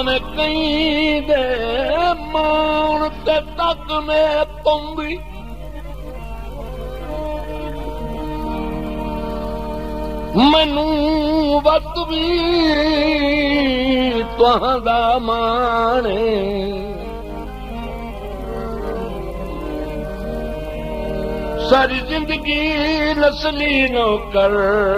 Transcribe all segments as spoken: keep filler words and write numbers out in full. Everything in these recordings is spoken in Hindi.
भावे कई दे मान ते तक में पौंदी मैनू वक्त भी तुहांदा माने सारी जिंदगी नस्ली नौकर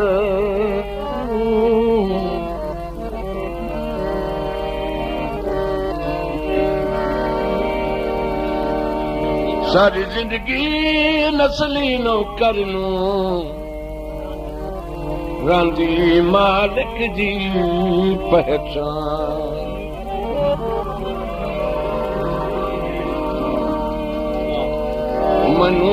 सारी जिंदगी नस्ली नौकर नू रांदी मालिक जी पहचान मनु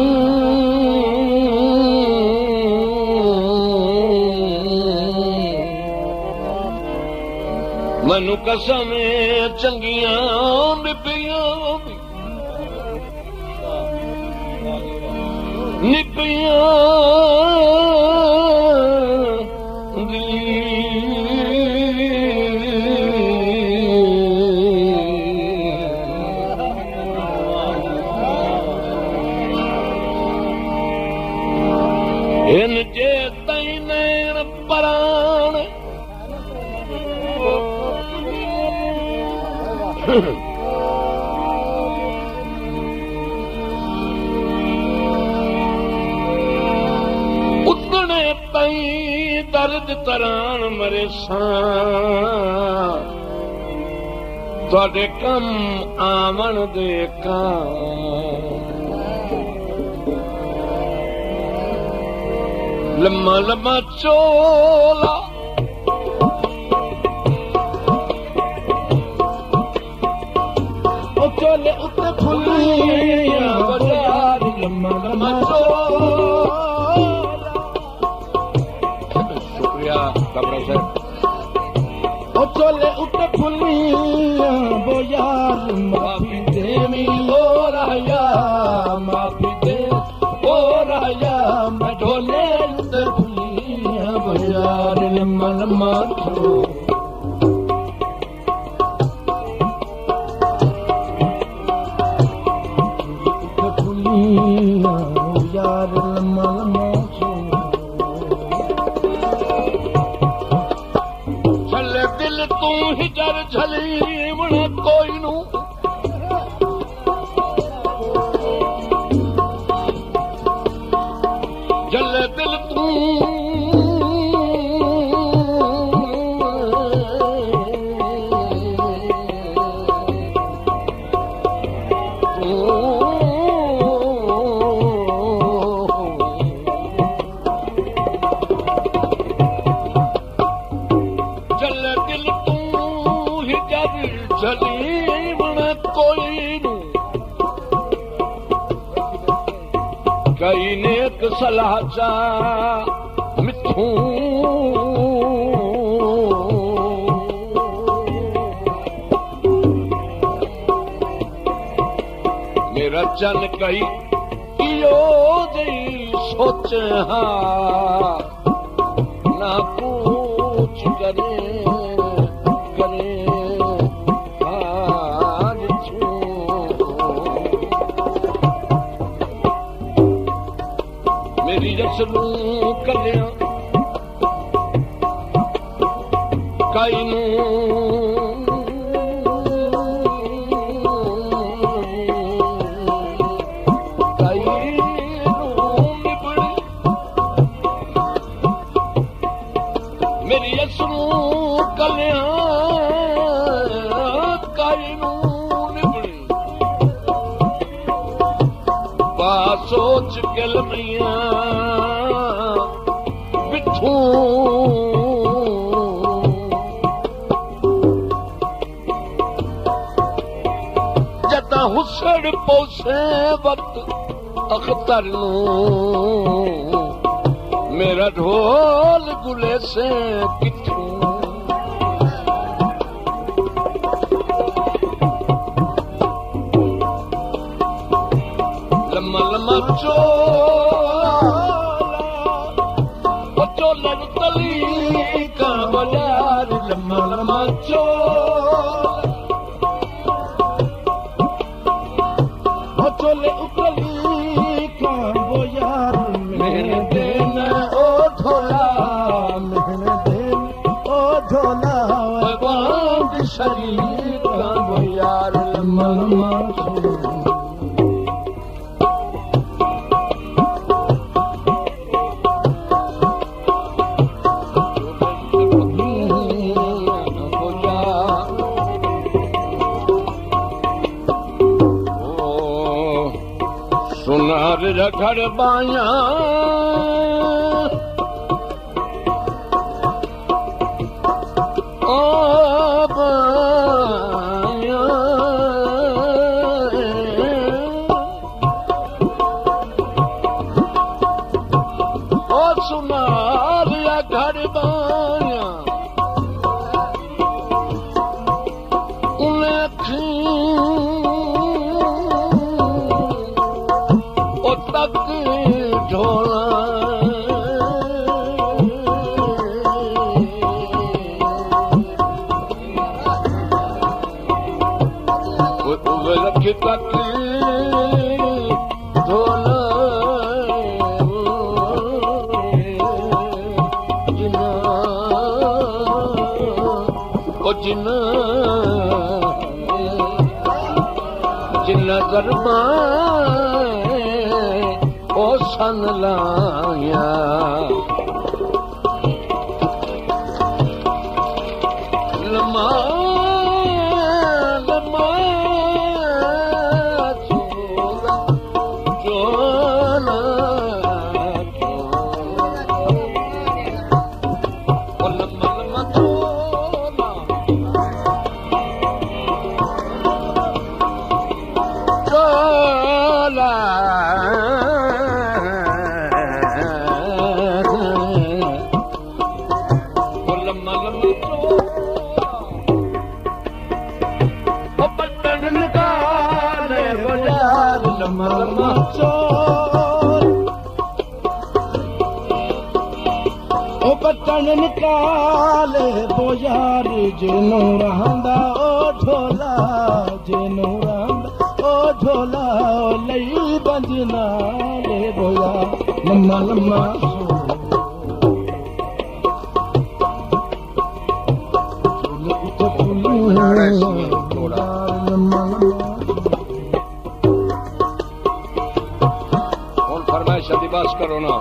मनु कसम चंगियां निपियां निपियां इन जे तई नैन परान उतने तई दर्द तरान मरे सां तुहाडे कम आवन दे कां लम्मा लम्मा चोला ओ चोले उत्ते फुलियां बाजार लम्मा लम्मा चोला शुक्रिया कमरा साहब ओ चोले उत्ते फुलियां बाजार माफी दे मी हो राया माफी दे हो राया मैं ढोले बाजार लम्मा लम्मा यार लम्मा लम्मा झले दिल तू ही जर झली बना कोई नू झले दिल तू कई नेक सलाह चा मिथूं मेरा चन कई इयो जी सोच हाँ ना पूछ करे करे मेरी रसलू कलिया काई नू काई नू निबड़ी मेरी रसलू कलिया काई नू निबड़ी बा सोच के लमिया जदा हुसड़ पोसे वक्त अख्तर नू मेरा ढोल गुले से किथू लम्मा लम्मा चोला चोला तली का बाजार लम्मा लम्मा चोला घर बाया ओ बाया ओ सुना लिया घर बाया ढोला रख तक ढोला जिना ओ जिना जिना गरमा ओ सन लाया लमा लमा चोला चोला ओ लमा लमा चोला चोला ओ बटन निकाले बोयार जेनू रहंदा ओ ढोला जेनू रहंदा ओ ढोला लई बंजना ले बोया लम्मा लम्मा फरमाइश दिबास करो ना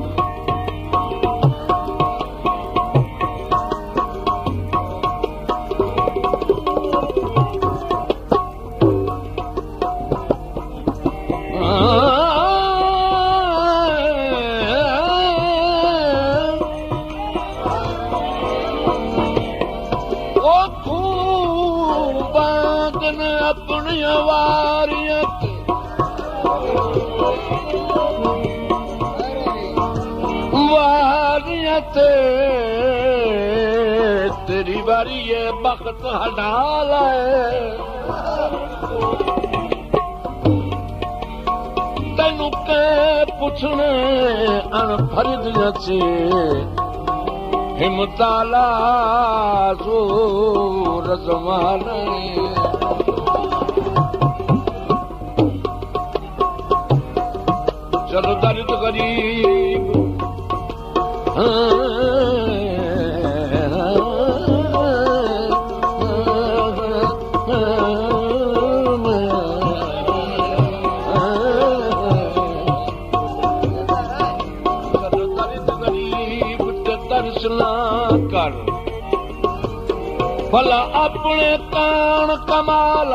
ओ खूबाद ने अपनी वारियत तेरी बारी ये वक्त हटा लाए तेनू के पुछने अनफरद से हिमताला जोर जमाने चलो दर्द गरीब कर भला अपने कान कमाल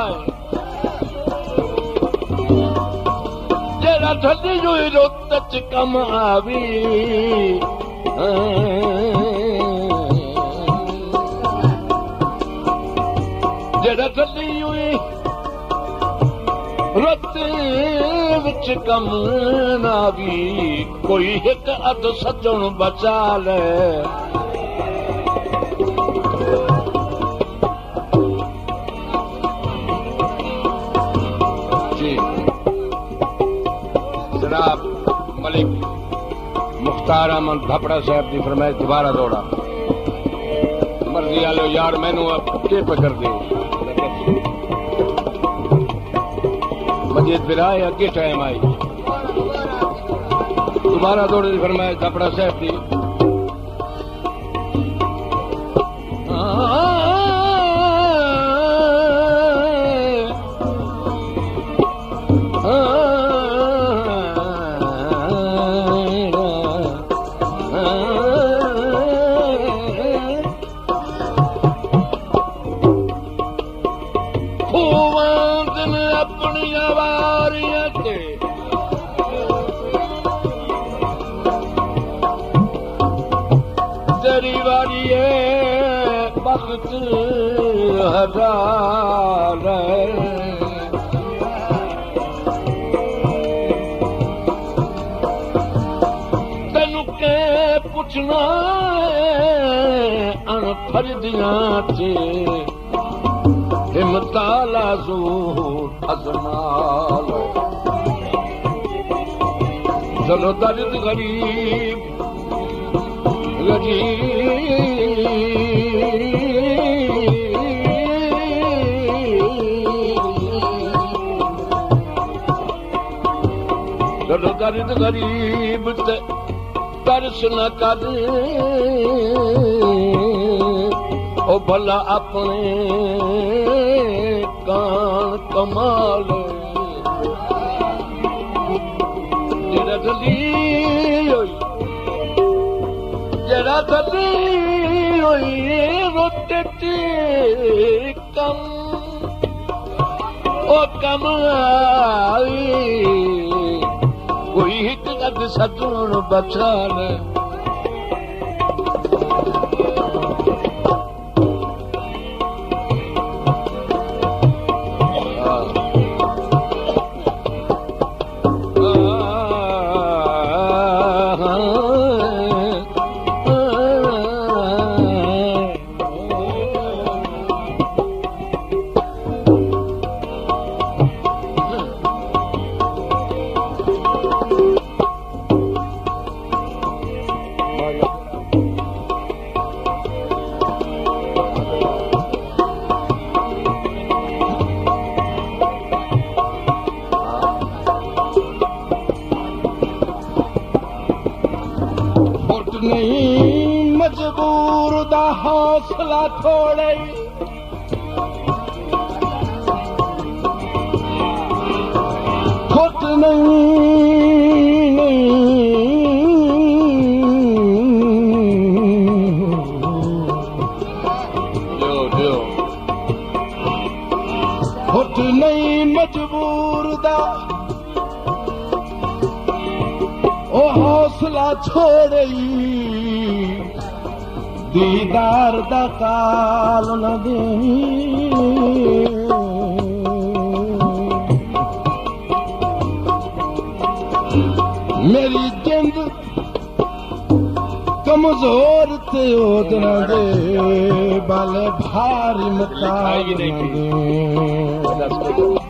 जेड़ा थी हुई रुत च कम आवी जेड़ा थी हुई रुत विच कम आवी कोई एक अध सजण बचा ले जनाब मलिक मुख्तार अहमद भापड़ा साहब की फरमाइश दोबारा दौड़ा मर्जी आलो यार मैनू अब के पकड़ दे मजीद बिराए अगे टाइम आई दोबारा दौड़े की फरमाइश भापड़ा साहब की ये वक्त हजार तेनू के पुछना अनफर दियां चे हिमताला ज़ूर अज़माल चलो दर्द गरीब चलो दर्द गरीब ते तरस न कर ओ भला अपने कान कमाल जरा थली होई जरा थली होई रोटे ते कम ओ कम आई कोई हिट कद सजण बचाल नहीं मजबूर दा हौसला थोड़े खुद नहीं खुद नहीं मजबूर दा ओ हौसला छोड़ई दीदार दा काल न दे मेरी जिंद कमजोर ते ओद न दे बाले भारी मता न दे